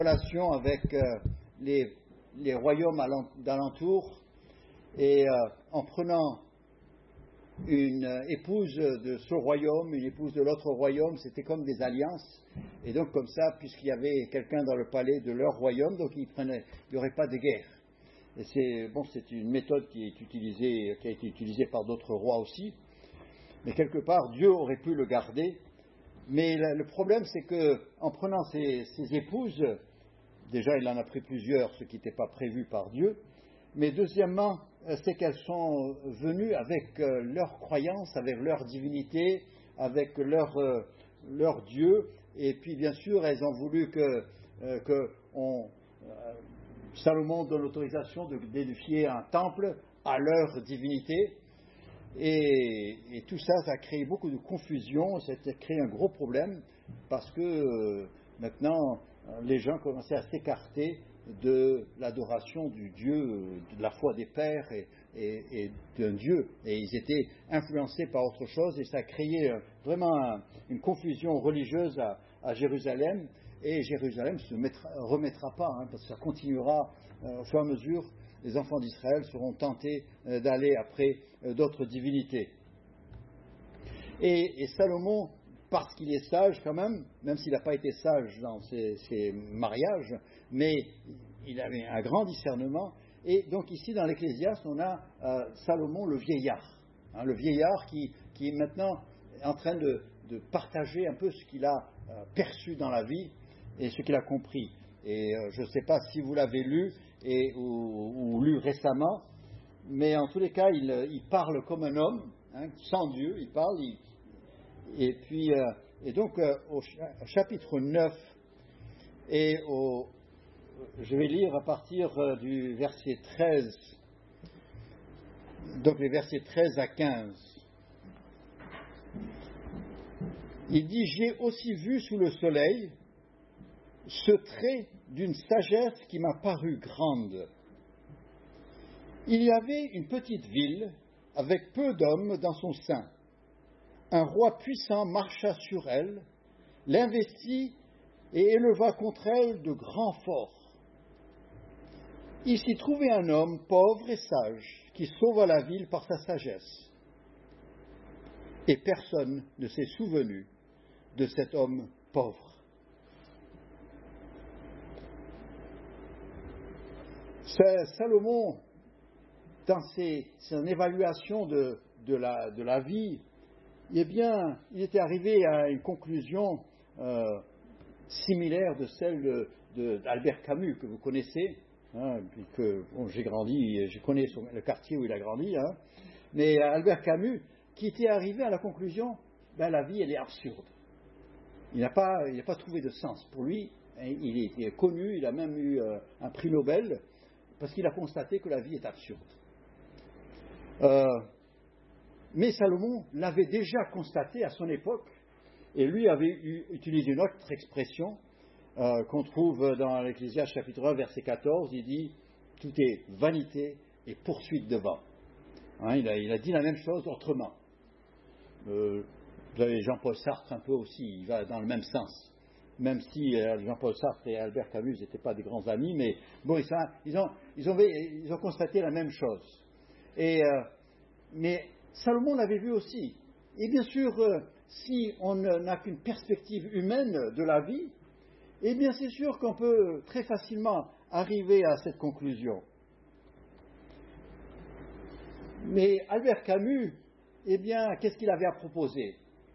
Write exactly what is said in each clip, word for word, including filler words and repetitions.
relation avec euh, les, les royaumes d'alentour et euh, en prenant une euh, épouse de ce royaume, une épouse de l'autre royaume, c'était comme des alliances. Et donc comme ça, puisqu'il y avait quelqu'un dans le palais de leur royaume, donc il n'y aurait pas de guerre. Et c'est bon, c'est une méthode qui est utilisée, qui a été utilisée par d'autres rois aussi. Mais quelque part, Dieu aurait pu le garder. Mais le, le problème, c'est que en prenant ces, ces épouses, déjà il en a pris plusieurs, ce qui n'était pas prévu par Dieu. Mais deuxièmement, c'est qu'elles sont venues avec euh, leur croyance, avec leur divinité, avec leur, euh, leur Dieu. Et puis bien sûr, elles ont voulu que, euh, que on, euh, Salomon donne l'autorisation d'édifier un temple à leur divinité. Et, et tout ça, ça a créé beaucoup de confusion, ça a créé un gros problème, parce que euh, maintenant, les gens commençaient à s'écarter de l'adoration du Dieu, de la foi des pères et, et, et d'un Dieu. Et ils étaient influencés par autre chose, et ça a créé vraiment un, une confusion religieuse à, à Jérusalem. Et Jérusalem ne se mettra, remettra pas, hein, parce que ça continuera euh, au fur et à mesure. Les enfants d'Israël seront tentés euh, d'aller après euh, d'autres divinités. Et, et Salomon, parce qu'il est sage quand même, même s'il n'a pas été sage dans ses, ses mariages, mais il avait un grand discernement. Et donc ici dans l'Ecclésiaste, on a euh, Salomon le vieillard, hein, le vieillard qui, qui est maintenant en train de, de partager un peu ce qu'il a euh, perçu dans la vie et ce qu'il a compris. Et euh, je ne sais pas si vous l'avez lu et, ou, ou lu récemment, mais en tous les cas, il, il parle comme un homme, hein, sans Dieu, il parle. Il, et puis, euh, et donc, euh, au chapitre neuf, et au, je vais lire à partir euh, du verset treize, donc les versets treize à quinze. Il dit: j'ai aussi vu sous le soleil ce trait d'une sagesse qui m'a paru grande. Il y avait une petite ville avec peu d'hommes dans son sein. Un roi puissant marcha sur elle, l'investit et éleva contre elle de grands forts. Il s'y trouvait un homme pauvre et sage qui sauva la ville par sa sagesse. Et personne ne s'est souvenu de cet homme pauvre. Salomon, dans ses, son évaluation de, de, la, de la vie, eh bien, il était arrivé à une conclusion euh, similaire de celle de, de, d'Albert Camus, que vous connaissez, hein, puis que bon, j'ai grandi, je connais son, le quartier où il a grandi, hein, mais Albert Camus, qui était arrivé à la conclusion, ben, la vie, elle est absurde. Il n'a pas, il n'a pas trouvé de sens. Pour lui, il était connu, il a même eu euh, un prix Nobel, parce qu'il a constaté que la vie est absurde. Euh, mais Salomon l'avait déjà constaté à son époque, et lui avait eu, utilisé une autre expression euh, qu'on trouve dans l'Ecclésiaste chapitre un, verset quatorze, il dit « Tout est vanité et poursuite de vent ». Hein, il, a, il a dit la même chose autrement. Euh, vous avez Jean-Paul Sartre un peu aussi, il va dans le même sens. Même si euh, Jean-Paul Sartre et Albert Camus n'étaient pas des grands amis, mais bon, ils, ils, ont, ils, ont, ils ont constaté la même chose. Et, euh, mais Salomon l'avait vu aussi. Et bien sûr, euh, si on n'a qu'une perspective humaine de la vie, eh bien c'est sûr qu'on peut très facilement arriver à cette conclusion. Mais Albert Camus, eh bien, qu'est-ce qu'il avait à proposer?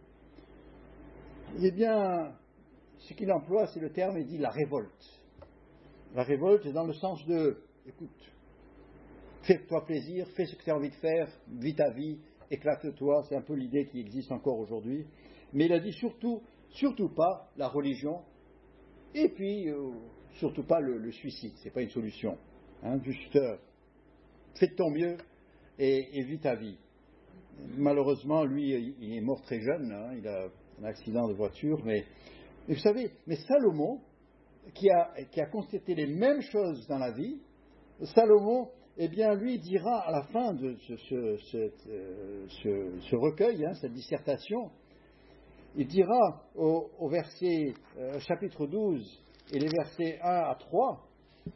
Eh bien, ce qu'il emploie, c'est le terme, il dit la révolte. La révolte est dans le sens de, écoute, fais-toi plaisir, fais ce que tu as envie de faire, vis ta vie, éclate-toi, c'est un peu l'idée qui existe encore aujourd'hui. Mais il a dit surtout, surtout pas la religion, et puis euh, surtout pas le, le suicide, c'est pas une solution. Hein, juste, euh, fais de ton mieux et, et vis ta vie. Malheureusement, lui, il est mort très jeune, hein, il a un accident de voiture, mais Et vous savez, mais Salomon, qui a, qui a constaté les mêmes choses dans la vie, Salomon, eh bien, lui dira à la fin de ce, ce, ce, ce, ce recueil, hein, cette dissertation, il dira au, au verset, euh, chapitre douze, et les versets un à trois,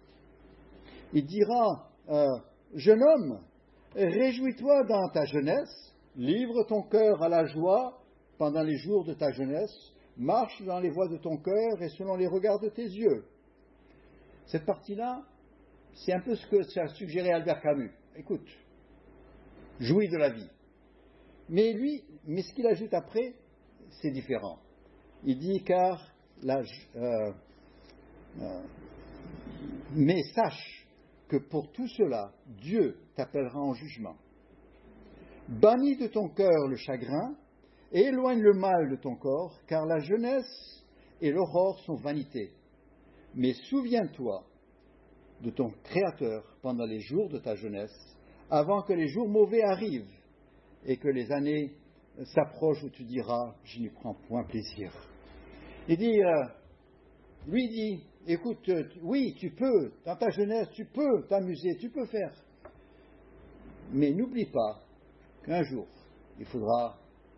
il dira, euh, « Jeune homme, réjouis-toi dans ta jeunesse, livre ton cœur à la joie pendant les jours de ta jeunesse, marche dans les voies de ton cœur et selon les regards de tes yeux. » Cette partie-là, c'est un peu ce que ça a suggéré Albert Camus. Écoute, jouis de la vie. Mais lui, mais ce qu'il ajoute après, c'est différent. Il dit, car, la, euh, euh, mais sache que pour tout cela, Dieu t'appellera en jugement. Bannis de ton cœur le chagrin et éloigne le mal de ton corps, car la jeunesse et l'aurore sont vanité. Mais souviens-toi de ton Créateur pendant les jours de ta jeunesse, avant que les jours mauvais arrivent et que les années s'approchent où tu diras « je n'y prends point plaisir ». Il dit, euh, lui dit, écoute, euh, oui, tu peux, dans ta jeunesse, tu peux t'amuser, tu peux faire. Mais n'oublie pas qu'un jour, il faudra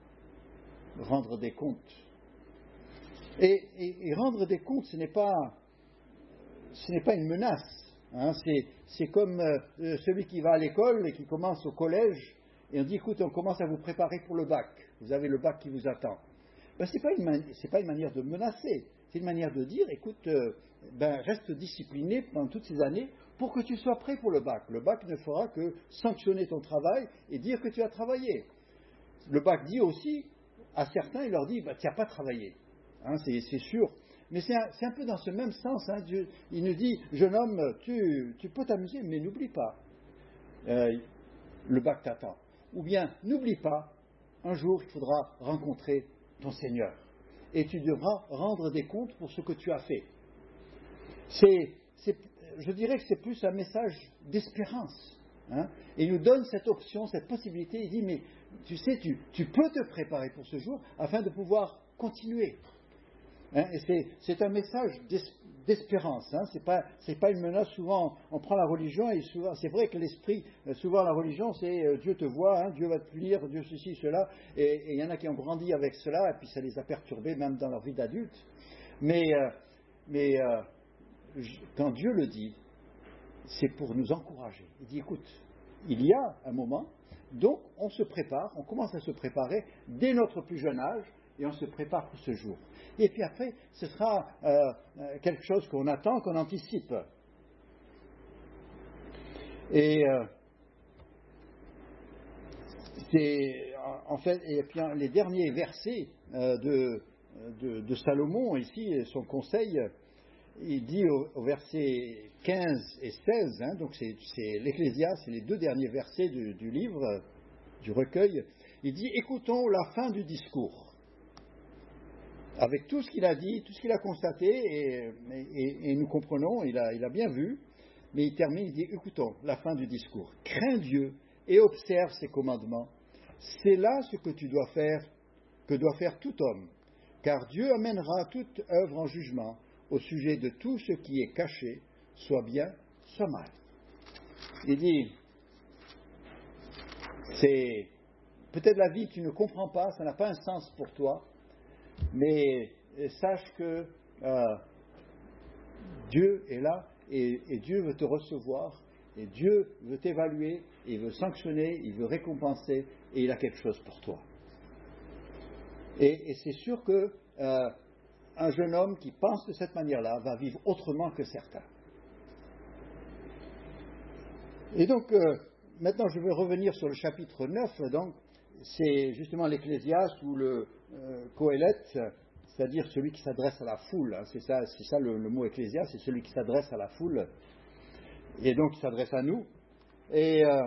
rendre des comptes. Et, et, et rendre des comptes, ce n'est pas, ce n'est pas une menace. Hein, c'est, c'est comme euh, celui qui va à l'école et qui commence au collège, et on dit, écoute, on commence à vous préparer pour le bac. Vous avez le bac qui vous attend. Ben, ce n'est pas, une, pas une manière de menacer. C'est une manière de dire, écoute, euh, ben, reste discipliné pendant toutes ces années pour que tu sois prêt pour le bac. Le bac ne fera que sanctionner ton travail et dire que tu as travaillé. Le bac dit aussi, à certains, il leur dit, ben, tu n'as pas travaillé. Hein, c'est, c'est sûr. Mais c'est un, c'est un peu dans ce même sens. Hein. Dieu, il nous dit, jeune homme, tu, tu peux t'amuser, mais n'oublie pas, euh, le bac t'attend. Ou bien, n'oublie pas, un jour, il faudra rencontrer ton Seigneur. Et tu devras rendre des comptes pour ce que tu as fait. C'est, c'est, je dirais que c'est plus un message d'espérance. Hein. Et il nous donne cette option, cette possibilité. Il dit, mais tu sais, tu, tu peux te préparer pour ce jour afin de pouvoir continuer. Hein, et c'est, c'est un message d'espérance. Hein, c'est pas, c'est pas une menace. Souvent, on prend la religion et souvent, c'est vrai que l'esprit, souvent la religion, c'est euh, Dieu te voit, hein, Dieu va te punir, Dieu ceci, cela. Et il y en a qui ont grandi avec cela et puis ça les a perturbés même dans leur vie d'adulte. Mais, euh, mais euh, quand Dieu le dit, c'est pour nous encourager. Il dit, écoute, il y a un moment, donc on se prépare, on commence à se préparer dès notre plus jeune âge. Et on se prépare pour ce jour. Et puis après, ce sera euh, quelque chose qu'on attend, qu'on anticipe. Et euh, c'est en fait, et puis les derniers versets euh, de, de, de Salomon ici, son conseil, il dit au, au verset quinze et seize, hein, donc c'est, c'est l'Ecclésiaste, c'est les deux derniers versets du, du livre, du recueil. Il dit, écoutons la fin du discours. Avec tout ce qu'il a dit, tout ce qu'il a constaté, et, et, et nous comprenons, il a, il a bien vu, mais il termine, il dit, écoutons la fin du discours. Crains Dieu et observe ses commandements. C'est là ce que tu dois faire, que doit faire tout homme, car Dieu amènera toute œuvre en jugement au sujet de tout ce qui est caché, soit bien, soit mal. Il dit, c'est peut-être la vie que tu ne comprends pas, ça n'a pas un sens pour toi, mais sache que euh, Dieu est là et, et Dieu veut te recevoir et Dieu veut t'évaluer, il veut sanctionner, il veut récompenser et il a quelque chose pour toi. Et, et c'est sûr que euh, un jeune homme qui pense de cette manière-là va vivre autrement que certains. Et donc, euh, maintenant je vais revenir sur le chapitre neuf, donc c'est justement l'Ecclésiaste ou le euh, Qoéleth, c'est-à-dire celui qui s'adresse à la foule. Hein, c'est ça, c'est ça le, le mot Ecclésiaste, c'est celui qui s'adresse à la foule, et donc qui s'adresse à nous. Et euh,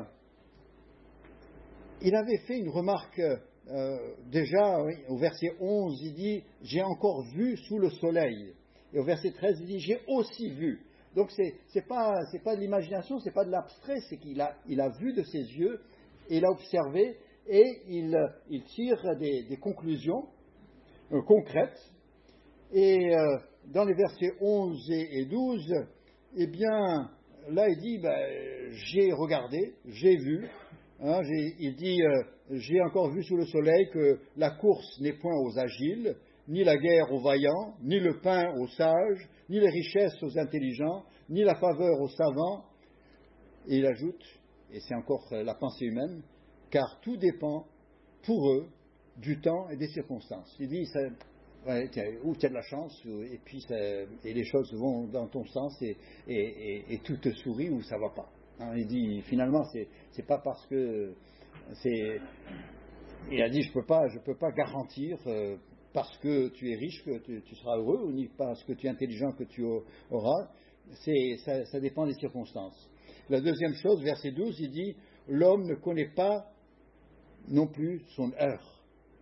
il avait fait une remarque euh, déjà, oui, au verset onze, il dit « J'ai encore vu sous le soleil ». Et au verset treize, il dit « J'ai aussi vu ». Donc c'est, c'est pas, c'est pas de l'imagination, c'est pas de l'abstrait, c'est qu'il a, il a vu de ses yeux, et il a observé, et il, il tire des, des conclusions euh, concrètes. Et euh, dans les versets onze et, et douze, eh bien, là il dit, ben, j'ai regardé, j'ai vu, hein, j'ai, il dit, euh, j'ai encore vu sous le soleil que la course n'est point aux agiles, ni la guerre aux vaillants, ni le pain aux sages, ni les richesses aux intelligents, ni la faveur aux savants. Et il ajoute, et c'est encore la pensée humaine, car tout dépend pour eux du temps et des circonstances. Il dit, ça, ouais, ou tu as de la chance, et puis ça, et les choses vont dans ton sens, et, et, et, et tout te sourit, ou ça ne va pas. Hein, il dit, finalement, c'est, c'est pas parce que... c'est Il a dit, je ne peux pas, je peux pas garantir, euh, parce que tu es riche, que tu, tu seras heureux, ou ni parce que tu es intelligent, que tu auras. C'est, ça, ça dépend des circonstances. La deuxième chose, verset douze, il dit, l'homme ne connaît pas non plus son heure.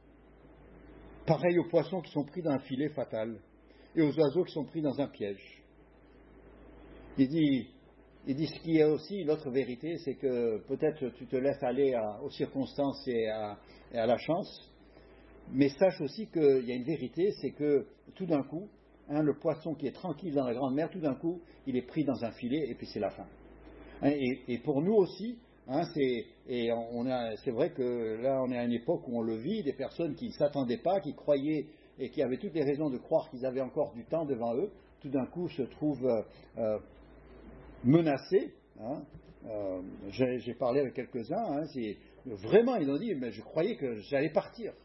Pareil aux poissons qui sont pris dans un filet fatal et aux oiseaux qui sont pris dans un piège. Il dit, il dit ce qui est aussi l'autre vérité, c'est que peut-être tu te laisses aller à, aux circonstances et à, et à la chance, mais sache aussi qu'il y a une vérité, c'est que tout d'un coup, hein, le poisson qui est tranquille dans la grande mer, tout d'un coup, il est pris dans un filet et puis c'est la fin. Hein, et, et pour nous aussi, hein, c'est, et on a, c'est vrai que là on est à une époque où on le vit, des personnes qui ne s'attendaient pas, qui croyaient et qui avaient toutes les raisons de croire qu'ils avaient encore du temps devant eux, tout d'un coup se trouvent euh, euh, menacés. Hein. Euh, j'ai, j'ai parlé avec quelques-uns, hein, c'est, vraiment ils ont dit, mais je croyais que j'allais partir.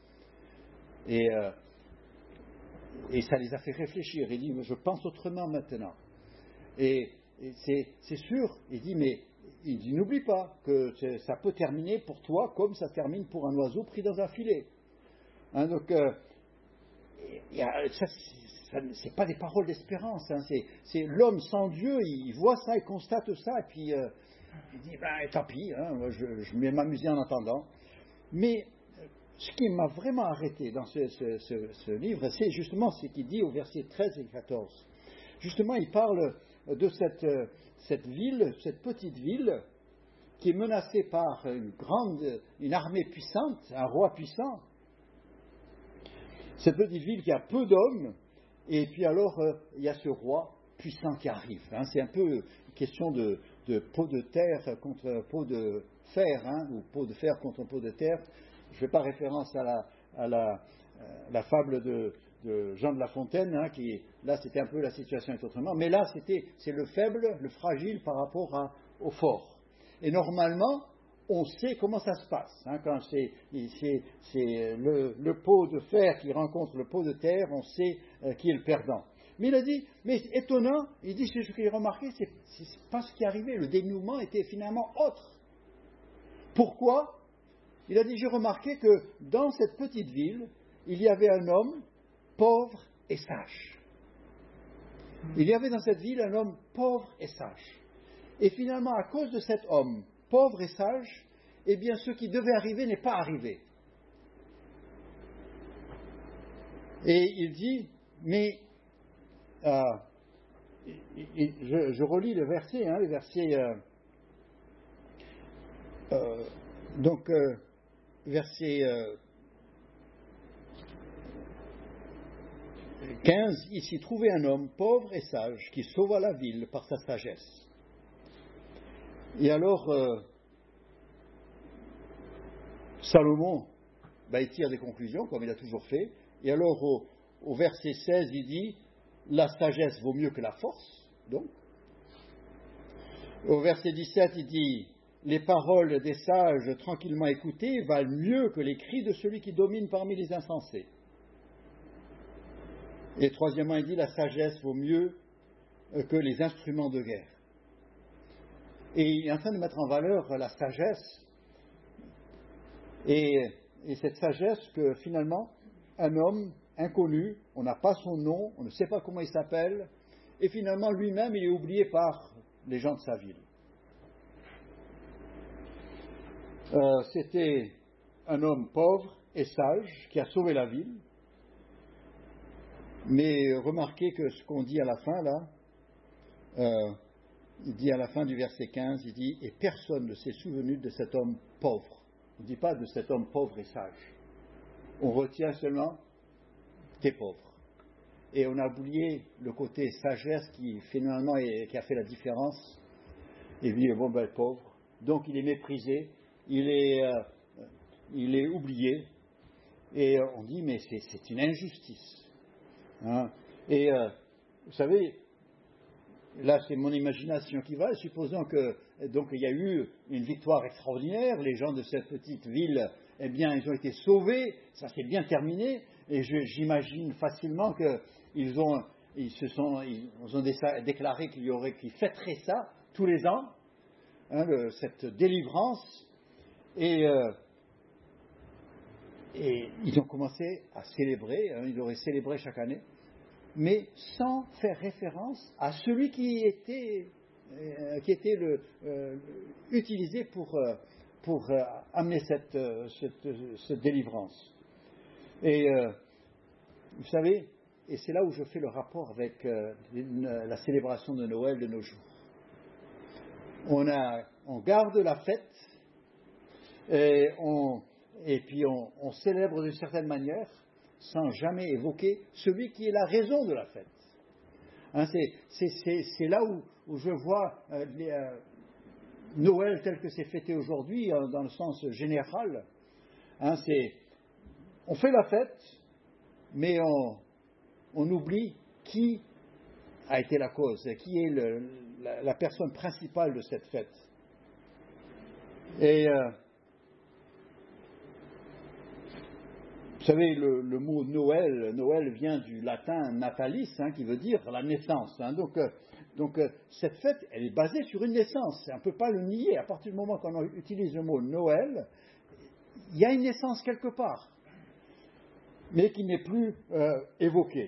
Et, euh, et ça les a fait réfléchir. Il dit, mais je pense autrement maintenant. Et, et c'est, c'est sûr, il dit, mais il dit, n'oublie pas que ça peut terminer pour toi comme ça termine pour un oiseau pris dans un filet. Hein, donc, euh, y a, ça, ça, c'est pas des paroles d'espérance. Hein, c'est, c'est l'homme sans Dieu, il voit ça, il constate ça, et puis euh, il dit, ben, tant pis, hein, je, je vais m'amuser en attendant. Mais ce qui m'a vraiment arrêté dans ce, ce, ce, ce livre, c'est justement ce qu'il dit au verset treize et quatorze. Justement, il parle de cette, cette ville, cette petite ville, qui est menacée par une grande, une armée puissante, un roi puissant. Cette petite ville qui a peu d'hommes, et puis alors euh, il y a ce roi puissant qui arrive. Hein. C'est un peu une question de, de pot de terre contre pot de fer, hein, ou pot de fer contre pot de terre. Je ne fais pas référence à la, à la, à la fable de, de Jean de La Fontaine, hein, qui, là c'était un peu la situation est autrement, mais là c'était, c'est le faible, le fragile par rapport à, au fort. Et normalement, on sait comment ça se passe. Hein, quand c'est, c'est, c'est le, le pot de fer qui rencontre le pot de terre, on sait euh, qui est le perdant. Mais il a dit, mais étonnant, il dit, ce que j'ai remarqué, c'est, c'est pas ce qui est arrivé, le dénouement était finalement autre. Pourquoi ? Il a dit, j'ai remarqué que dans cette petite ville, il y avait un homme pauvre et sage. Il y avait dans cette ville un homme pauvre et sage. Et finalement, à cause de cet homme pauvre et sage, eh bien, ce qui devait arriver n'est pas arrivé. Et il dit, mais, euh, je, je relis le verset, hein, le verset, euh, euh, donc, euh, verset euh, quinze, il s'y trouvait un homme pauvre et sage qui sauva la ville par sa sagesse. Et alors, euh, Salomon, ben, il tire des conclusions, comme il a toujours fait. Et alors, au, au verset seize, il dit, la sagesse vaut mieux que la force, donc. Au verset dix-sept, il dit, les paroles des sages tranquillement écoutées valent mieux que les cris de celui qui domine parmi les insensés. Et troisièmement, il dit, la sagesse vaut mieux que les instruments de guerre. Et il est en train de mettre en valeur la sagesse, et, et cette sagesse que finalement, un homme inconnu, on n'a pas son nom, on ne sait pas comment il s'appelle, et finalement lui-même il est oublié par les gens de sa ville. Euh, c'était un homme pauvre et sage qui a sauvé la ville, mais remarquez que ce qu'on dit à la fin là, euh, il dit à la fin du verset quinze, il dit « Et personne ne s'est souvenu de cet homme pauvre ». On ne dit pas de cet homme pauvre et sage. On retient seulement « t'es pauvre ». Et on a oublié le côté sagesse qui finalement est, qui a fait la différence. Et il dit « bon ben pauvre ». Donc il est méprisé, il est, euh, il est oublié. Et on dit « mais c'est, c'est une injustice ». Hein. Et... Euh, vous savez, là c'est mon imagination qui va, supposons que donc il y a eu une victoire extraordinaire, les gens de cette petite ville, eh bien ils ont été sauvés, ça s'est bien terminé, et je, j'imagine facilement qu'ils ont, ils se sont, ils ont déclaré qu'il y aurait, qu'ils fêteraient ça tous les ans, hein, le, cette délivrance, et, euh, et ils ont commencé à célébrer, hein, ils auraient célébré chaque année, mais sans faire référence à celui qui était, euh, qui était le, euh, utilisé pour, euh, pour euh, amener cette, euh, cette, cette délivrance. Et euh, vous savez, et c'est là où je fais le rapport avec euh, une, la célébration de Noël de nos jours. On, a, on garde la fête et, on, et puis on, on célèbre d'une certaine manière, sans jamais évoquer celui qui est la raison de la fête. Hein, c'est, c'est, c'est, c'est là où, où je vois euh, les, euh, Noël tel que c'est fêté aujourd'hui, euh, dans le sens général. Hein, c'est, on fait la fête, mais on, on oublie qui a été la cause, qui est le, la, la personne principale de cette fête. Et euh, vous savez, le, le mot Noël, Noël vient du latin natalis, hein, qui veut dire la naissance. Hein. Donc, euh, donc euh, cette fête, elle est basée sur une naissance. On ne peut pas le nier. À partir du moment qu'on utilise le mot Noël, il y a une naissance quelque part, mais qui n'est plus euh, évoquée.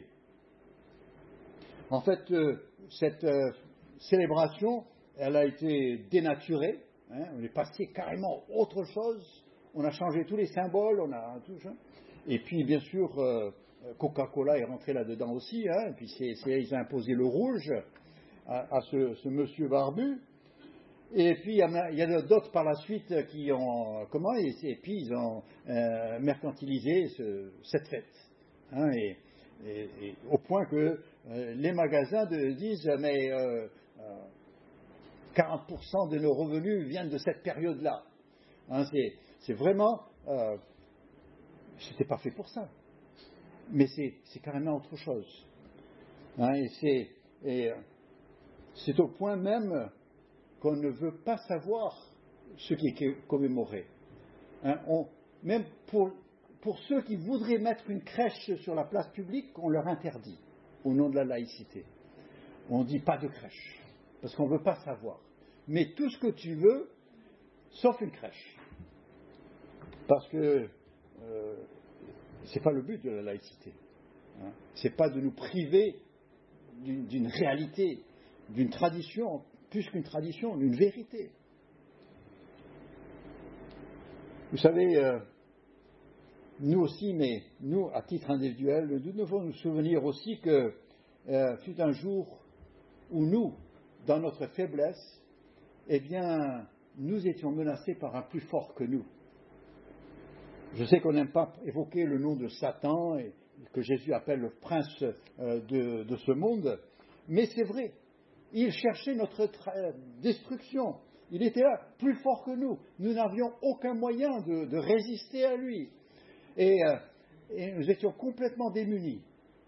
En fait, euh, cette euh, célébration, elle a été dénaturée. Hein, on est passé carrément à autre chose. On a changé tous les symboles, on a tout ça. Et puis, bien sûr, euh, Coca-Cola est rentré là-dedans aussi. Hein, et puis, c'est, c'est, ils ont imposé le rouge à, à ce, ce monsieur barbu. Et puis, il y, a, il y a d'autres par la suite qui ont... Comment Et, et puis, ils ont euh, mercantilisé ce, cette fête. Hein, et, et, et au point que euh, les magasins de, disent, mais euh, euh, quarante pour cent de nos revenus viennent de cette période-là. Hein, c'est, c'est vraiment... Euh, C'était pas fait pour ça. Mais c'est, c'est carrément autre chose. Hein, et c'est, et c'est au point même qu'on ne veut pas savoir ce qui est commémoré. Hein, on, même pour, pour ceux qui voudraient mettre une crèche sur la place publique, on leur interdit, au nom de la laïcité. On dit pas de crèche, parce qu'on ne veut pas savoir. Mais tout ce que tu veux, sauf une crèche. Parce que Euh, c'est pas le but de la laïcité. Hein. C'est pas de nous priver d'une, d'une réalité, d'une tradition, plus qu'une tradition, d'une vérité. Vous savez, euh, nous aussi, mais nous, à titre individuel, nous devons nous souvenir aussi que euh, fut un jour où nous, dans notre faiblesse, eh bien, nous étions menacés par un plus fort que nous. Je sais qu'on n'aime pas évoquer le nom de Satan, et que Jésus appelle le prince de, de ce monde, mais c'est vrai, il cherchait notre tra- destruction. Il était là, plus fort que nous. Nous n'avions aucun moyen de, de résister à lui. Et, et nous étions complètement démunis.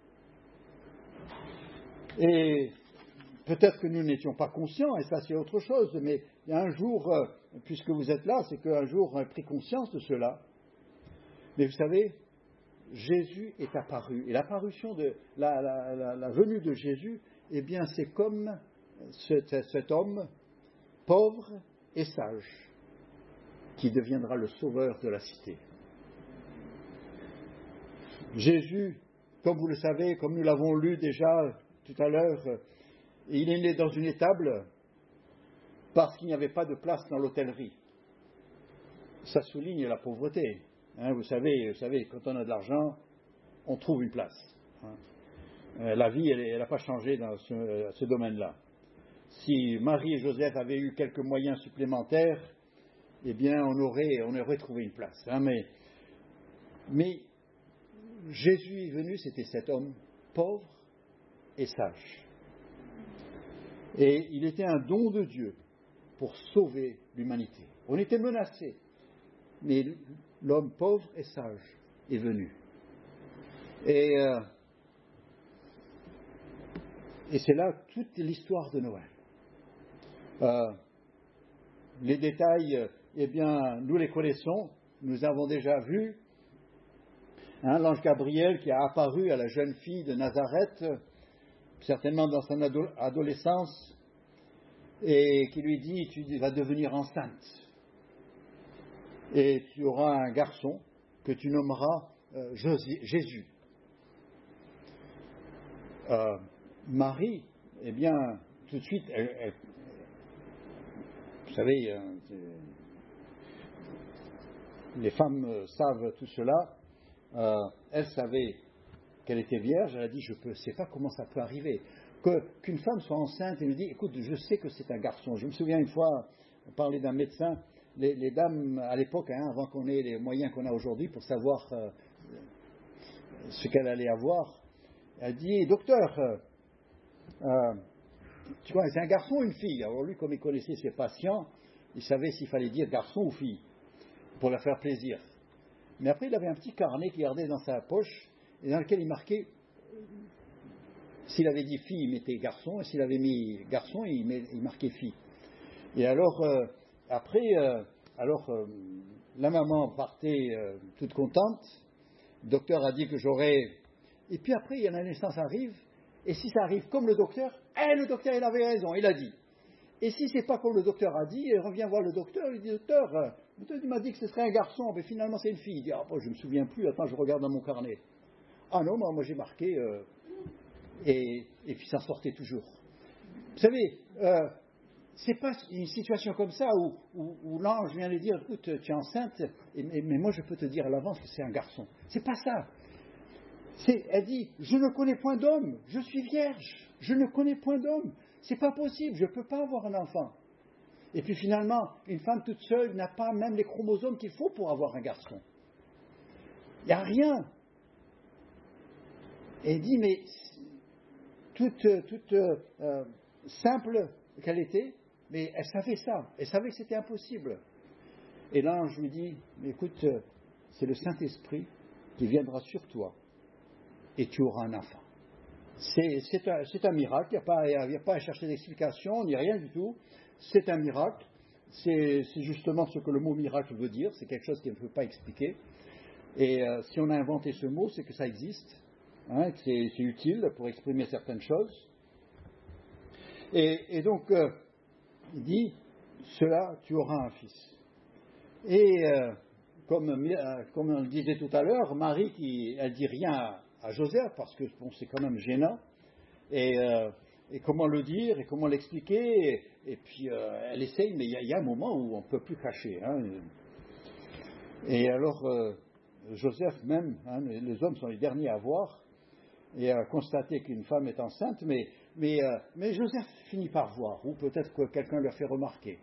Et peut-être que nous n'étions pas conscients, et ça c'est autre chose, mais un jour, puisque vous êtes là, c'est qu'un jour on a pris conscience de cela. Mais vous savez, Jésus est apparu. Et l'apparition de la, la, la, la venue de Jésus, eh bien, c'est comme cet, cet homme pauvre et sage qui deviendra le sauveur de la cité. Jésus, comme vous le savez, comme nous l'avons lu déjà tout à l'heure, il est né dans une étable parce qu'il n'y avait pas de place dans l'hôtellerie. Ça souligne la pauvreté. Hein, vous savez, vous savez, quand on a de l'argent, on trouve une place. Hein. Euh, la vie, elle n'a pas changé dans ce, ce domaine-là. Si Marie et Joseph avaient eu quelques moyens supplémentaires, eh bien, on aurait, on aurait trouvé une place. Hein, mais, mais Jésus est venu, c'était cet homme pauvre et sage. Et il était un don de Dieu pour sauver l'humanité. On était menacés, mais l'homme pauvre et sage est venu. Et euh, Et c'est là toute l'histoire de Noël. Euh, les détails, eh bien, nous les connaissons, nous avons déjà vu hein, l'ange Gabriel qui a apparu à la jeune fille de Nazareth, certainement dans son ado- adolescence, et qui lui dit, tu vas devenir enceinte, et tu auras un garçon que tu nommeras euh, José- Jésus. Euh, Marie, eh bien, tout de suite, elle, elle, vous savez, euh, les femmes euh, savent tout cela, euh, elle savait qu'elle était vierge, elle a dit, je ne sais pas comment ça peut arriver. Que, qu'une femme soit enceinte et me dit, écoute, je sais que c'est un garçon. Je me souviens une fois, on parlait d'un médecin, les, les dames à l'époque, hein, avant qu'on ait les moyens qu'on a aujourd'hui pour savoir euh, ce qu'elle allait avoir, elle dit, docteur, euh, euh, tu vois, c'est un garçon ou une fille? Alors lui, comme il connaissait ses patients, il savait s'il fallait dire garçon ou fille, pour leur faire plaisir. Mais après, il avait un petit carnet qu'il gardait dans sa poche, et dans lequel il marquait, s'il avait dit fille, il mettait garçon, et s'il avait mis garçon, il, met, il marquait fille. Et alors, euh, après, euh, alors euh, la maman partait euh, toute contente, le docteur a dit que j'aurais... Et puis après, la naissance arrive, et si ça arrive comme le docteur, eh, le docteur, il avait raison, il a dit. Et si c'est pas comme le docteur a dit, il revient voir le docteur, il dit, docteur, euh, le docteur il m'a dit que ce serait un garçon, mais finalement c'est une fille. Il dit, ah, bon, je ne me souviens plus, attends, je regarde dans mon carnet. Ah non, moi, moi j'ai marqué, euh, et, et puis ça sortait toujours. Vous savez, euh, c'est pas une situation comme ça où, où, où l'ange vient lui dire, écoute, tu es enceinte, et, mais, mais moi je peux te dire à l'avance que c'est un garçon. C'est pas ça. C'est, elle dit, je ne connais point d'homme, je suis vierge, je ne connais point d'homme, c'est pas possible, je ne peux pas avoir un enfant. Et puis finalement, une femme toute seule n'a pas même les chromosomes qu'il faut pour avoir un garçon. Il n'y a rien. Et elle dit, mais toute, toute euh, simple qu'elle était, mais elle savait ça, elle savait que c'était impossible. Et l'ange lui dit, mais écoute, c'est le Saint-Esprit qui viendra sur toi. Et tu auras un enfant. C'est, c'est, un, c'est un miracle, il n'y a pas, il n'y a pas à chercher d'explication, ni rien du tout. C'est un miracle, c'est, c'est justement ce que le mot miracle veut dire, c'est quelque chose qu'on ne peut pas expliquer. Et euh, si on a inventé ce mot, c'est que ça existe, hein, que c'est, c'est utile pour exprimer certaines choses. Et, et donc, euh, il dit, cela, tu auras un fils. Et euh, comme, euh, comme on le disait tout à l'heure, Marie, qui, elle dit rien à, à Joseph, parce que bon, c'est quand même gênant, et, euh, et comment le dire, et comment l'expliquer, et, et puis euh, elle essaye, mais il y, y a un moment où on ne peut plus cacher. Hein. Et alors, euh, Joseph même, hein, les hommes sont les derniers à voir, et à constater qu'une femme est enceinte, mais, mais, euh, mais Joseph finit par voir, ou peut-être que quelqu'un lui a fait remarquer.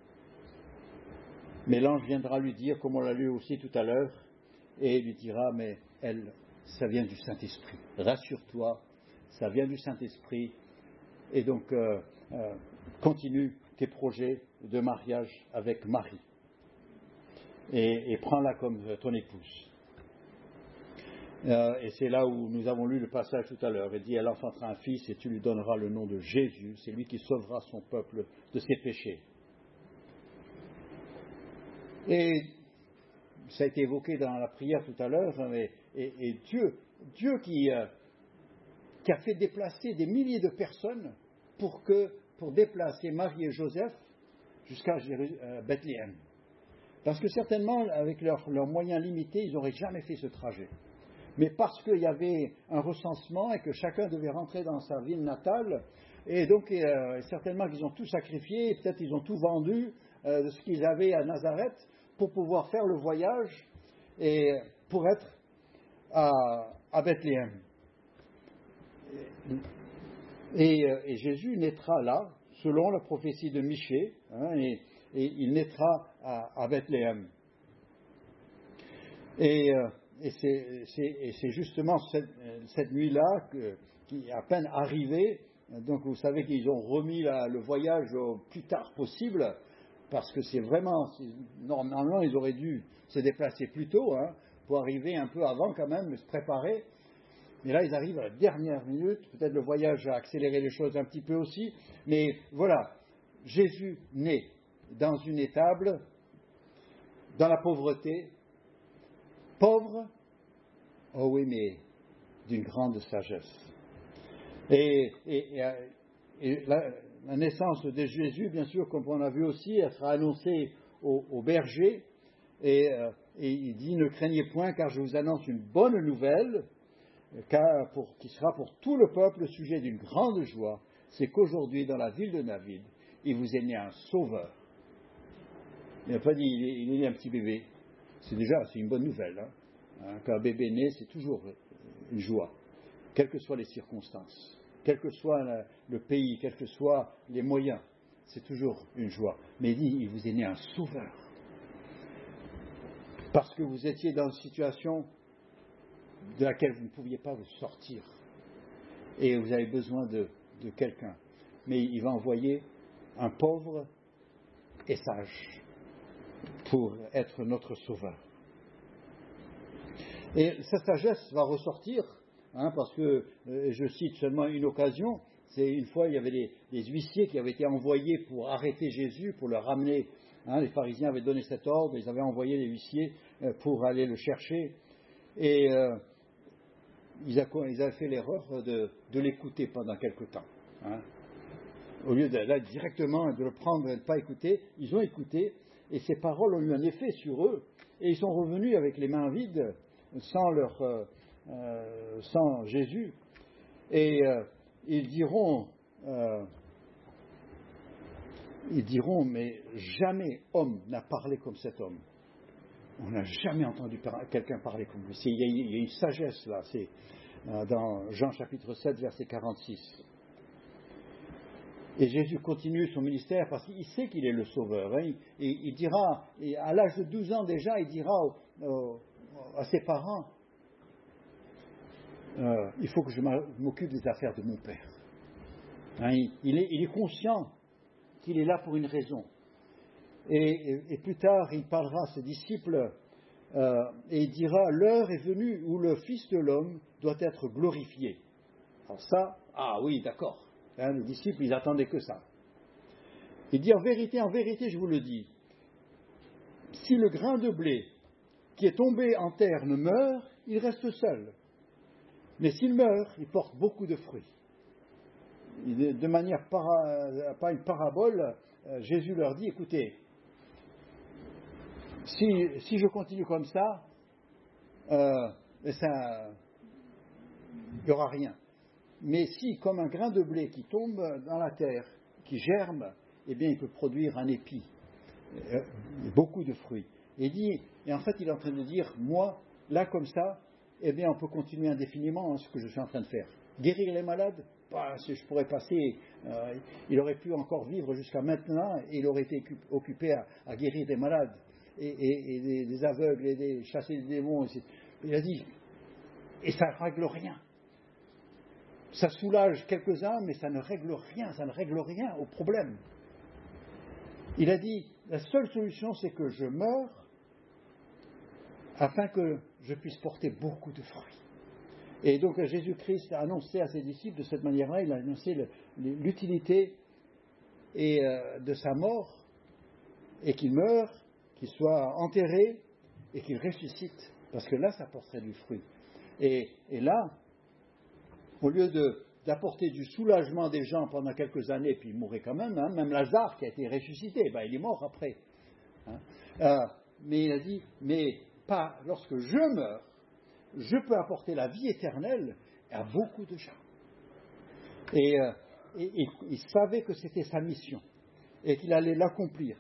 Mais l'ange viendra lui dire, comme on l'a lu aussi tout à l'heure, et lui dira, mais elle, ça vient du Saint-Esprit. Rassure-toi, ça vient du Saint-Esprit. Et donc, euh, euh, continue tes projets de mariage avec Marie. Et, et prends-la comme ton épouse. Euh, et c'est là où nous avons lu le passage tout à l'heure. Il dit, elle enfantera un fils et tu lui donneras le nom de Jésus. C'est lui qui sauvera son peuple de ses péchés. Et ça a été évoqué dans la prière tout à l'heure, mais, et, et Dieu, Dieu qui, euh, qui a fait déplacer des milliers de personnes pour, que, pour déplacer Marie et Joseph jusqu'à Jéru- euh, Bethléem. Parce que certainement, avec leurs leurs moyens limités, ils n'auraient jamais fait ce trajet. Mais parce qu'il y avait un recensement et que chacun devait rentrer dans sa ville natale, et donc euh, certainement qu'ils ont tout sacrifié, et peut-être ils ont tout vendu euh, de ce qu'ils avaient à Nazareth pour pouvoir faire le voyage et pour être à, à Bethléem. Et, et Jésus naîtra là, selon la prophétie de Michée, hein, et, et il naîtra à, à Bethléem. Et, et, c'est, c'est, et c'est justement cette, cette nuit-là que, qui est à peine arrivée. Donc vous savez qu'ils ont remis la, le voyage au plus tard possible, parce que c'est vraiment, c'est, normalement ils auraient dû se déplacer plus tôt, hein, pour arriver un peu avant quand même, se préparer. Mais là, ils arrivent à la dernière minute. Peut-être le voyage a accéléré les choses un petit peu aussi. Mais voilà, Jésus naît dans une étable, dans la pauvreté, pauvre, oh oui, mais d'une grande sagesse. Et, et, et, et la, la naissance de Jésus, bien sûr, comme on a vu aussi, elle sera annoncée au, au berger. Et, et il dit, ne craignez point, car je vous annonce une bonne nouvelle, car pour, qui sera pour tout le peuple le sujet d'une grande joie, c'est qu'aujourd'hui, dans la ville de David, il vous est né un sauveur. Il n'a pas dit, il est, il est né un petit bébé. C'est déjà, c'est une bonne nouvelle. Hein. Quand un bébé naît, c'est toujours une joie, quelles que soient les circonstances, quel que soit le, le pays, quels que soient les moyens, c'est toujours une joie. Mais il dit, il vous est né un sauveur. Parce que vous étiez dans une situation de laquelle vous ne pouviez pas vous sortir. Et vous avez besoin de, de quelqu'un. Mais il va envoyer un pauvre et sage pour être notre sauveur. Et sa sagesse va ressortir, hein, parce que, euh, je cite seulement une occasion, c'est une fois il y avait des, des huissiers qui avaient été envoyés pour arrêter Jésus, pour le ramener. Hein, les pharisiens avaient donné cet ordre, ils avaient envoyé les huissiers euh, pour aller le chercher. Et euh, ils, a, ils avaient fait l'erreur de, de l'écouter pendant quelque temps. Hein. Au lieu de là directement de le prendre et de ne pas écouter, ils ont écouté et ces paroles ont eu un effet sur eux. Et ils sont revenus avec les mains vides, sans, leur, euh, euh, sans Jésus. Et euh, ils diront, euh, ils diront, mais jamais homme n'a parlé comme cet homme. On n'a jamais entendu par- quelqu'un parler comme lui. Il y, a, il y a une sagesse là, c'est euh, dans Jean chapitre sept, verset quarante-six. Et Jésus continue son ministère parce qu'il sait qu'il est le sauveur. Hein. Et il dira, et à l'âge de douze ans déjà, il dira au, au, à ses parents, euh, il faut que je m'occupe des affaires de mon Père. Hein, il, il, est, il est conscient qu'il est là pour une raison. Et, et, et plus tard, il parlera à ses disciples euh, et il dira, l'heure est venue où le Fils de l'homme doit être glorifié. Alors ça, ah oui, d'accord. Hein, les disciples, ils attendaient que ça. Il dit, en vérité, en vérité, je vous le dis, si le grain de blé qui est tombé en terre ne meurt, il reste seul. Mais s'il meurt, il porte beaucoup de fruits. De manière, para, pas une parabole, Jésus leur dit, écoutez, si, si je continue comme ça, euh, ça il n'y aura rien. Mais si, comme un grain de blé qui tombe dans la terre, qui germe, eh bien, il peut produire un épi, euh, beaucoup de fruits. Et, dit, et en fait, il est en train de dire, moi, là, comme ça, eh bien, on peut continuer indéfiniment hein, ce que je suis en train de faire. Guérir les malades, bah, je pourrais passer, euh, il aurait pu encore vivre jusqu'à maintenant, et il aurait été occupé à, à guérir des malades, et, et, et des, des aveugles, et des, chasser des démons. Et il a dit, et ça ne règle rien. Ça soulage quelques-uns, mais ça ne règle rien, ça ne règle rien au problème. Il a dit, la seule solution, c'est que je meure afin que je puisse porter beaucoup de fruits. Et donc Jésus-Christ a annoncé à ses disciples de cette manière-là, il a annoncé le, l'utilité et, euh, de sa mort, et qu'il meure, qu'il soit enterré, et qu'il ressuscite, parce que là, ça porterait du fruit. Et, et là, au lieu de, d'apporter du soulagement des gens pendant quelques années, puis il mourait quand même, hein, même Lazare qui a été ressuscité, ben, il est mort après. Hein. Euh, mais il a dit, mais pas lorsque je meurs, je peux apporter la vie éternelle à beaucoup de gens. Et, euh, et, et il savait que c'était sa mission et qu'il allait l'accomplir.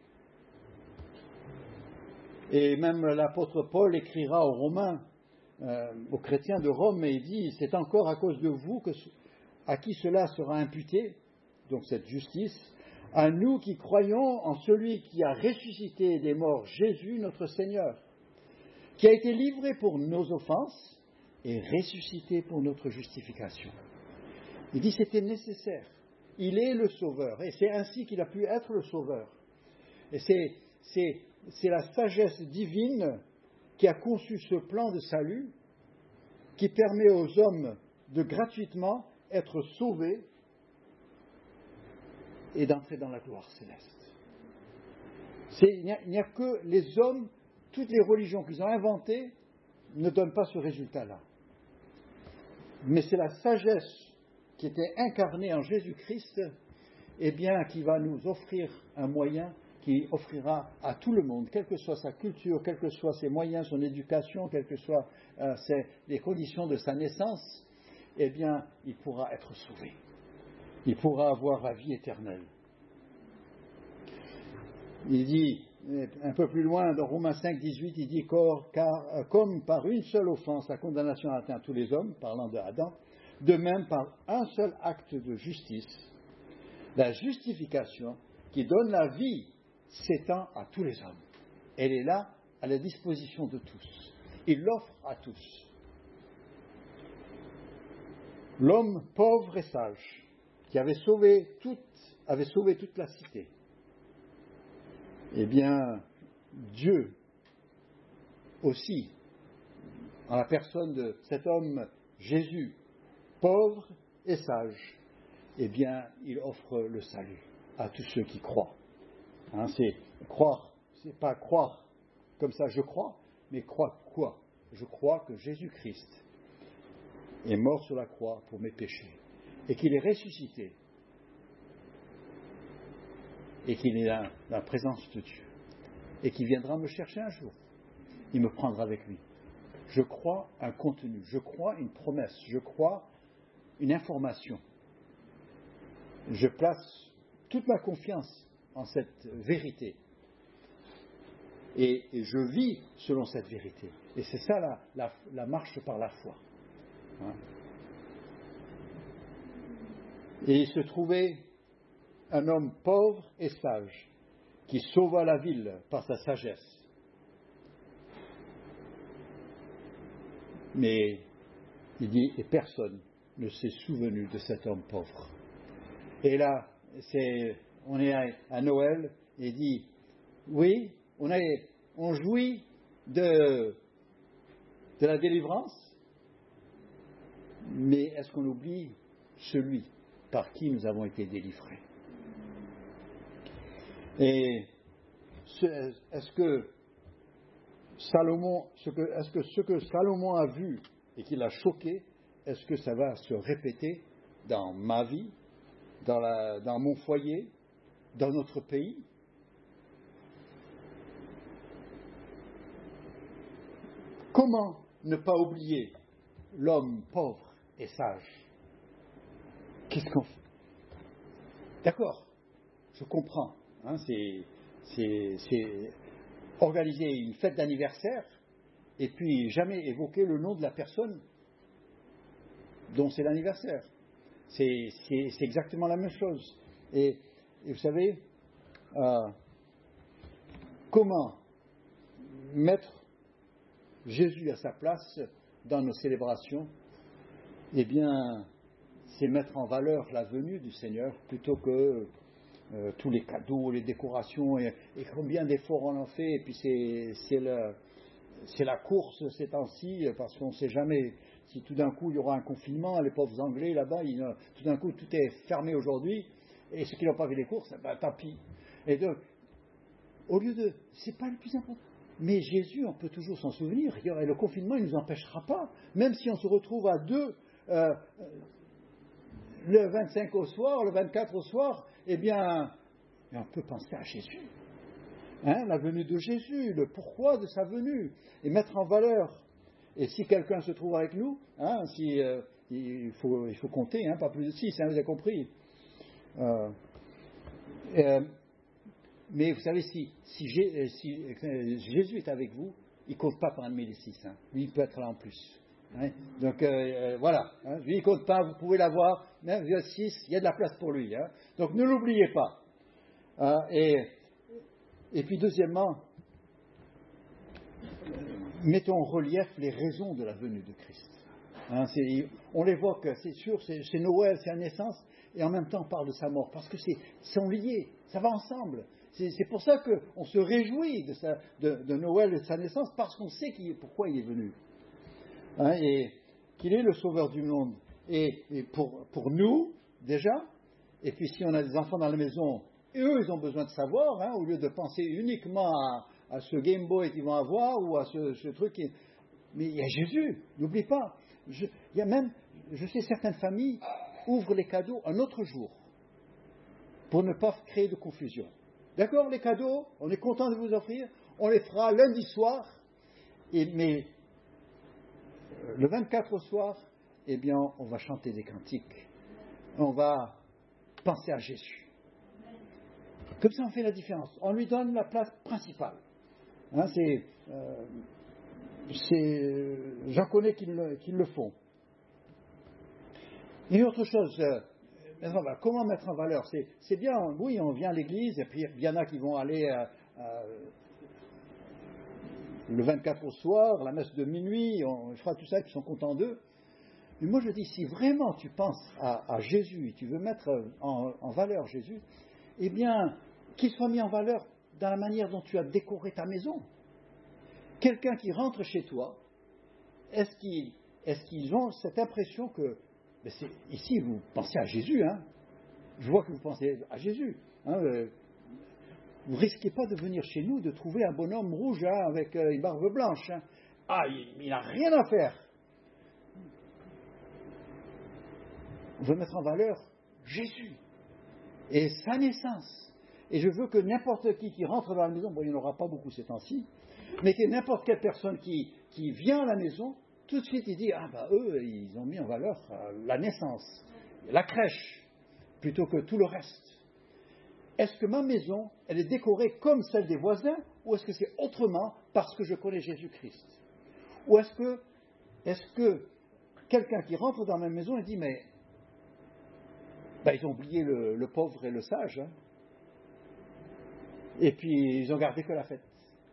Et même l'apôtre Paul écrira aux Romains, euh, aux chrétiens de Rome, et il dit, c'est encore à cause de vous que, à qui cela sera imputé, donc cette justice, à nous qui croyons en celui qui a ressuscité des morts, Jésus notre Seigneur, qui a été livré pour nos offenses et ressuscité pour notre justification. Il dit c'était nécessaire. Il est le Sauveur, et c'est ainsi qu'il a pu être le Sauveur. Et c'est, c'est, c'est la sagesse divine qui a conçu ce plan de salut, qui permet aux hommes de gratuitement être sauvés et d'entrer dans la gloire céleste. C'est, il, n'y a, il n'y a que les hommes, toutes les religions qu'ils ont inventées ne donnent pas ce résultat-là. Mais c'est la sagesse qui était incarnée en Jésus-Christ, eh bien, qui va nous offrir un moyen qui offrira à tout le monde, quelle que soit sa culture, quels que soient ses moyens, son éducation, quelles que soient euh, ses, les conditions de sa naissance, eh bien, il pourra être sauvé. Il pourra avoir la vie éternelle. Il dit, un peu plus loin, dans Romains cinq, dix-huit, il dit « Car comme par une seule offense, la condamnation a atteint tous les hommes, parlant de Adam, de même par un seul acte de justice, la justification qui donne la vie s'étend à tous les hommes. Elle est là, à la disposition de tous. Il l'offre à tous. L'homme pauvre et sage, qui avait sauvé toute, avait sauvé toute la cité, eh bien, Dieu aussi, en la personne de cet homme Jésus, pauvre et sage, eh bien, il offre le salut à tous ceux qui croient. Hein, c'est croire, c'est pas croire comme ça, je crois, mais croire quoi? Je crois que Jésus-Christ est mort sur la croix pour mes péchés, et qu'il est ressuscité, et qu'il est dans la présence de Dieu, et qu'il viendra me chercher un jour. Il me prendra avec lui. Je crois un contenu, je crois une promesse, je crois une information. Je place toute ma confiance en cette vérité. Et, et je vis selon cette vérité. Et c'est ça la, la, la marche par la foi. Hein. Et il se trouvait un homme pauvre et sage qui sauva la ville par sa sagesse. Mais il dit, et personne ne s'est souvenu de cet homme pauvre. Et là, c'est, on est à, à Noël, et il dit, oui, on, a, on jouit de, de la délivrance, mais est-ce qu'on oublie celui par qui nous avons été délivrés? Et ce, est-ce que Salomon, ce que, est-ce que ce que Salomon a vu et qui l'a choqué, est-ce que ça va se répéter dans ma vie, dans, la, dans mon foyer, dans notre pays? Comment ne pas oublier l'homme pauvre et sage? Qu'est-ce qu'on fait? D'accord, je comprends. Hein, c'est, c'est, c'est organiser une fête d'anniversaire et puis jamais évoquer le nom de la personne dont c'est l'anniversaire. C'est, c'est, c'est exactement la même chose. Et, et vous savez, euh, comment mettre Jésus à sa place dans nos célébrations? Eh bien, c'est mettre en valeur la venue du Seigneur plutôt que euh, tous les cadeaux, les décorations, et, et combien d'efforts on en fait, et puis c'est, c'est, le, c'est la course ces temps-ci, parce qu'on ne sait jamais si tout d'un coup il y aura un confinement, les pauvres Anglais là-bas, ils, tout d'un coup tout est fermé aujourd'hui, et ceux qui n'ont pas vu les courses, ben, tant pis. Et donc, au lieu de, c'est pas le plus important. Mais Jésus, on peut toujours s'en souvenir, et le confinement, il ne nous empêchera pas, même si on se retrouve à deux, euh, le vingt-cinq au soir, le vingt-quatre au soir, eh bien, on peut penser à Jésus. Hein, la venue de Jésus, le pourquoi de sa venue, et mettre en valeur. Et si quelqu'un se trouve avec nous, hein, si, euh, il, faut, il faut compter, hein, pas plus de six, hein, vous avez compris. Euh, euh, mais vous savez, si, si, Jé, si euh, Jésus est avec vous, il ne compte pas parmi les six. Hein. Lui, il peut être là en plus. Hein. Donc euh, euh, voilà, hein. Lui il ne compte pas, vous pouvez l'avoir, hein, il y a six, il y a de la place pour lui. Hein. Donc ne l'oubliez pas. Hein, et, et puis deuxièmement, mettons en relief les raisons de la venue de Christ. Hein, c'est, on l'évoque, c'est sûr, c'est, c'est Noël, c'est la naissance, et en même temps on parle de sa mort, parce que c'est sont liés, ça va ensemble. C'est, c'est pour ça qu'on se réjouit de, sa, de, de Noël et de sa naissance, parce qu'on sait qui, pourquoi il est venu. Hein, et, qu'il est le sauveur du monde. Et, et pour, pour nous, déjà, et puis si on a des enfants dans la maison, eux, ils ont besoin de savoir, hein, au lieu de penser uniquement à, à ce Game Boy qu'ils vont avoir ou à ce, ce truc. Qui... Mais il y a Jésus, n'oublie pas. Je, il y a même, je sais, certaines familles ouvrent les cadeaux un autre jour pour ne pas créer de confusion. D'accord, les cadeaux, on est content de vous offrir, on les fera lundi soir, et, mais le vingt-quatre au soir, eh bien, on va chanter des cantiques. On va penser à Jésus. Comme ça, on fait la différence. On lui donne la place principale. Hein, c'est, euh, c'est, j'en connais qui le, qui le font. Et une autre chose, euh, comment mettre en valeur? C'est, c'est bien, oui, on vient à l'église, et puis il y en a qui vont aller euh, euh, le vingt-quatre au soir, la messe de minuit, on fera tout ça, qui sont contents d'eux. Mais moi je dis, si vraiment tu penses à, à Jésus, et tu veux mettre en, en valeur Jésus, eh bien, qu'il soit mis en valeur dans la manière dont tu as décoré ta maison. Quelqu'un qui rentre chez toi, est-ce qu'ils, est-ce qu'ils ont cette impression que, ben c'est, ici vous pensez à Jésus, hein? Je vois que vous pensez à Jésus. Hein, euh, vous ne risquez pas de venir chez nous, de trouver un bonhomme rouge hein, avec euh, une barbe blanche. Hein. Ah, il n'a rien à faire. On veut mettre en valeur Jésus et sa naissance. Et je veux que n'importe qui qui rentre dans la maison, bon, il n'y en aura pas beaucoup ces temps-ci, mais que n'importe quelle personne qui, qui vient à la maison, tout de suite il dit, ah ben eux, ils ont mis en valeur euh, la naissance, la crèche, plutôt que tout le reste. Est-ce que ma maison, elle est décorée comme celle des voisins, ou est-ce que c'est autrement parce que je connais Jésus-Christ? Ou est-ce que, est-ce que quelqu'un qui rentre dans ma maison et dit, mais ben, ils ont oublié le, le pauvre et le sage, hein, et puis ils ont gardé que la fête.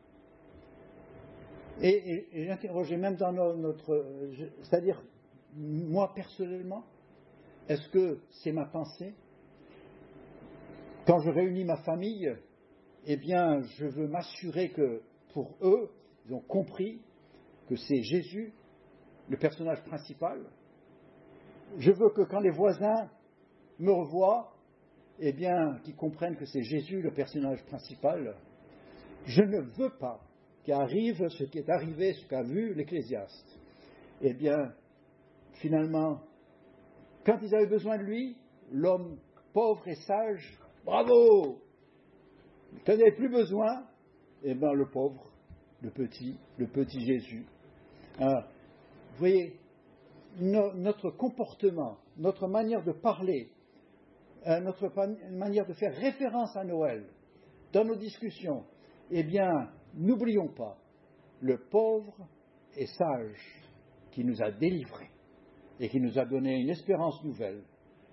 Et, et, et j'interrogeais même dans notre... C'est-à-dire, moi personnellement, est-ce que c'est ma pensée? Quand je réunis ma famille, eh bien, je veux m'assurer que, pour eux, ils ont compris que c'est Jésus, le personnage principal. Je veux que quand les voisins me revoient, eh bien, qu'ils comprennent que c'est Jésus, le personnage principal. Je ne veux pas qu'arrive ce qui est arrivé, ce qu'a vu l'Ecclésiaste. Eh bien, finalement, quand ils avaient besoin de lui, l'homme pauvre et sage, bravo! Quand ils n'avaient plus besoin, eh bien, le pauvre, le petit, le petit Jésus. Alors, vous voyez, no, notre comportement, notre manière de parler, euh, notre manière de faire référence à Noël, dans nos discussions, eh bien, n'oublions pas le pauvre et sage qui nous a délivrés et qui nous a donné une espérance nouvelle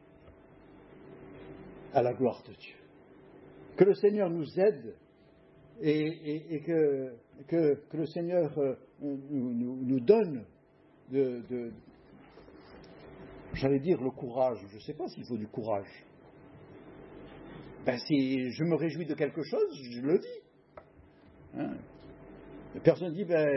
à la gloire de Dieu. Que le Seigneur nous aide et, et, et que, que, que le Seigneur euh, nous, nous, nous donne de, de, j'allais dire le courage, je ne sais pas s'il faut du courage. Ben, si je me réjouis de quelque chose, je le dis. Hein? Personne dit, ben,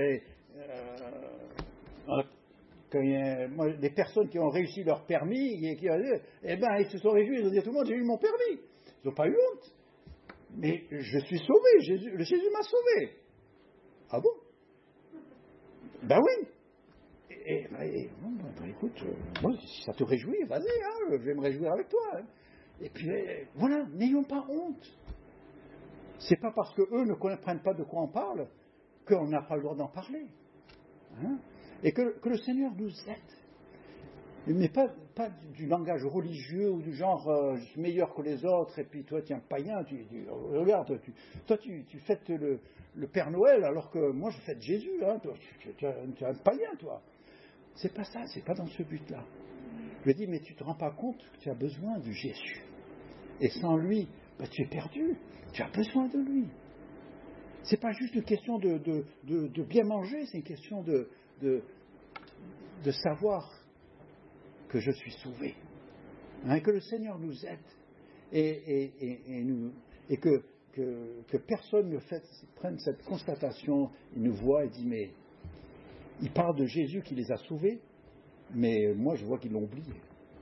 euh, quand il y a, moi, les personnes qui ont réussi leur permis, et qui, eh ben, ils se sont réjouis, ils ont dit à tout le monde, j'ai eu mon permis. Ils n'ont pas eu honte. Mais je suis sauvé, Jésus, le Jésus m'a sauvé. Ah bon? Ben oui. Et, et, et bon, ben, écoute, euh, moi, si ça te réjouit, vas-y, hein, je vais me réjouir avec toi. Hein. Et puis, euh, voilà, n'ayons pas honte. C'est pas parce qu'eux ne comprennent pas de quoi on parle qu'on n'a pas le droit d'en parler. Hein? Et que, que le Seigneur nous aide. Mais pas, pas du langage religieux ou du genre euh, je suis meilleur que les autres et puis toi tu es un païen, tu, tu, regarde, tu, toi tu, tu fêtes le, le Père Noël alors que moi je fête Jésus, hein, toi, tu, tu, tu, tu es un païen toi. C'est pas ça, c'est pas dans ce but-là. Je lui dis mais tu te rends pas compte que tu as besoin de Jésus. Et sans lui, bah, tu es perdu, tu as besoin de lui. C'est pas juste une question de, de, de, de bien manger, c'est une question de, de, de savoir que je suis sauvé. Hein, que le Seigneur nous aide et, et, et, et, nous, et que, que, que personne ne fait, prenne cette constatation, il nous voit et dit mais il parle de Jésus qui les a sauvés, Mais moi, je vois qu'ils l'ont oublié.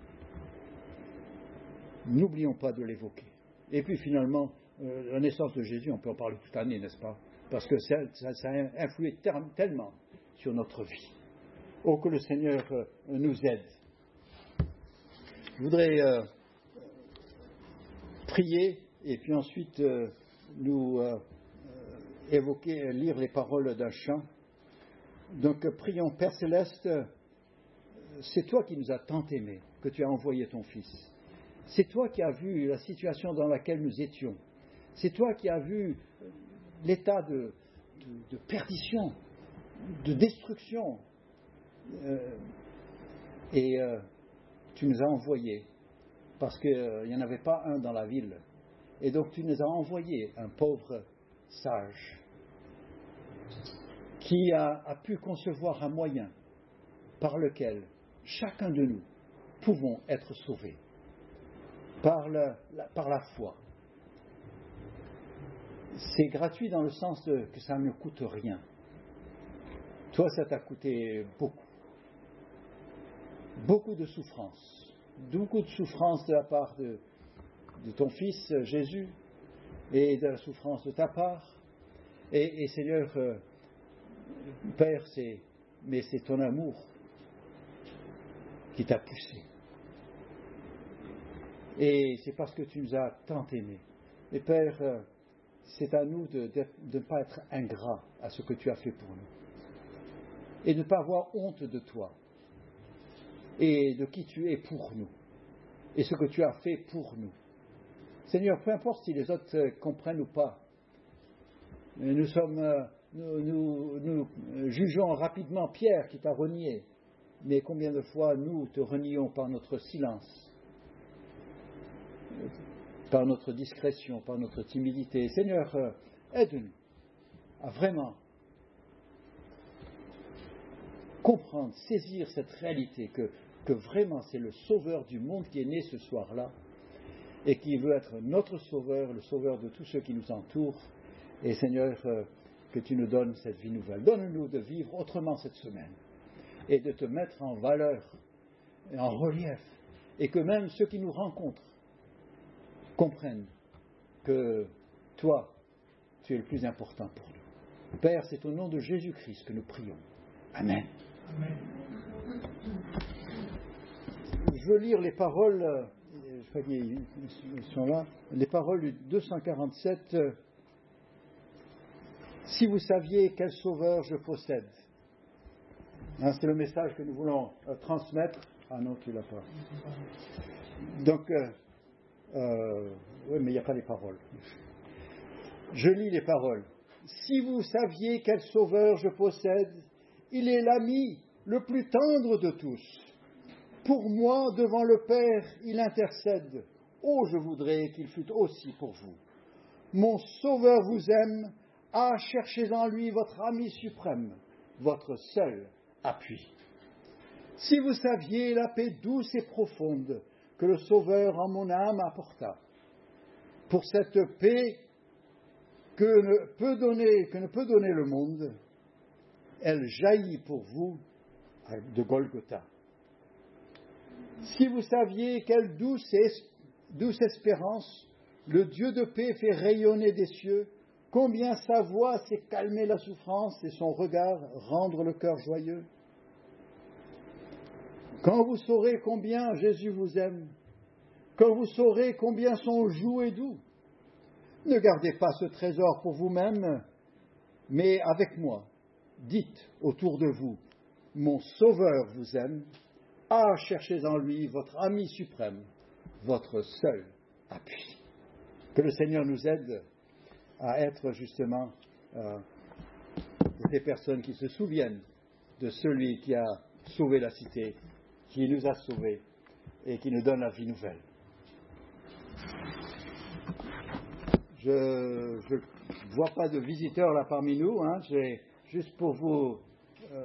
N'oublions pas de l'évoquer. Et puis finalement, euh, la naissance de Jésus, on peut en parler toute l'année, n'est-ce pas? Parce que ça, ça, ça a influé ter- tellement sur notre vie. Oh, que le Seigneur euh, nous aide. Je voudrais euh, prier et puis ensuite euh, nous euh, évoquer, lire les paroles d'un chant. Donc euh, prions, Père Céleste, euh, c'est toi qui nous as tant aimés, que tu as envoyé ton Fils. C'est toi qui as vu la situation dans laquelle nous étions. C'est toi qui as vu l'état de, de, de perdition, de destruction. Euh, et euh, tu nous as envoyés, parce qu'il euh, n'y en avait pas un dans la ville. Et donc tu nous as envoyé un pauvre sage qui a, a pu concevoir un moyen par lequel chacun de nous pouvons être sauvés. Par la, la, par la foi. C'est gratuit dans le sens de, que ça ne coûte rien. Toi, ça t'a coûté beaucoup. Beaucoup de souffrance. Beaucoup de souffrance de la part de, de ton Fils Jésus et de la souffrance de ta part. Et, et Seigneur, euh, Père, c'est, mais c'est ton amour qui t'a poussé. Et c'est parce que tu nous as tant aimés. Et Père, c'est à nous de, de, de ne pas être ingrats à ce que tu as fait pour nous. Et de ne pas avoir honte de toi. Et de qui tu es pour nous. Et ce que tu as fait pour nous. Seigneur, peu importe si les autres comprennent ou pas. Nous sommes, nous, nous, nous jugeons rapidement Pierre qui t'a renié. Mais combien de fois nous te renions par notre silence, par notre discrétion, par notre timidité. Seigneur, euh, aide-nous à vraiment comprendre, saisir cette réalité que, que vraiment c'est le Sauveur du monde qui est né ce soir-là et qui veut être notre Sauveur, le Sauveur de tous ceux qui nous entourent. Et Seigneur, euh, que tu nous donnes cette vie nouvelle. Donne-nous de vivre autrement cette semaine et de te mettre en valeur, et en relief, et que même ceux qui nous rencontrent comprennent que toi, tu es le plus important pour nous. Père, c'est au nom de Jésus-Christ que nous prions. Amen. Amen. Je veux lire les paroles, je crois qu'ils sont là, les paroles du deux cent quarante-sept. Si vous saviez quel sauveur je possède. Hein, c'est le message que nous voulons euh, transmettre. Ah non, tu l'as pas. Donc, euh, euh, oui, mais il n'y a pas les paroles. Je lis les paroles. Si vous saviez quel sauveur je possède, il est l'ami le plus tendre de tous. Pour moi, devant le Père, il intercède. Oh, je voudrais qu'il fût aussi pour vous. Mon sauveur vous aime. Ah, cherchez en lui votre ami suprême, votre seul appui. Si vous saviez la paix douce et profonde que le Sauveur en mon âme apporta, pour cette paix que ne peut donner, que ne peut donner le monde, elle jaillit pour vous de Golgotha. Si vous saviez quelle douce, et, douce espérance le Dieu de paix fait rayonner des cieux, combien sa voix sait calmer la souffrance et son regard rendre le cœur joyeux. Quand vous saurez combien Jésus vous aime, quand vous saurez combien son joug est doux, ne gardez pas ce trésor pour vous-même, mais avec moi, dites autour de vous, mon Sauveur vous aime, ah, cherchez en lui votre ami suprême, votre seul appui. Que le Seigneur nous aide à être justement euh, des personnes qui se souviennent de celui qui a sauvé la cité, qui nous a sauvés et qui nous donne la vie nouvelle. Je ne vois pas de visiteurs là parmi nous, hein, j'ai juste pour vous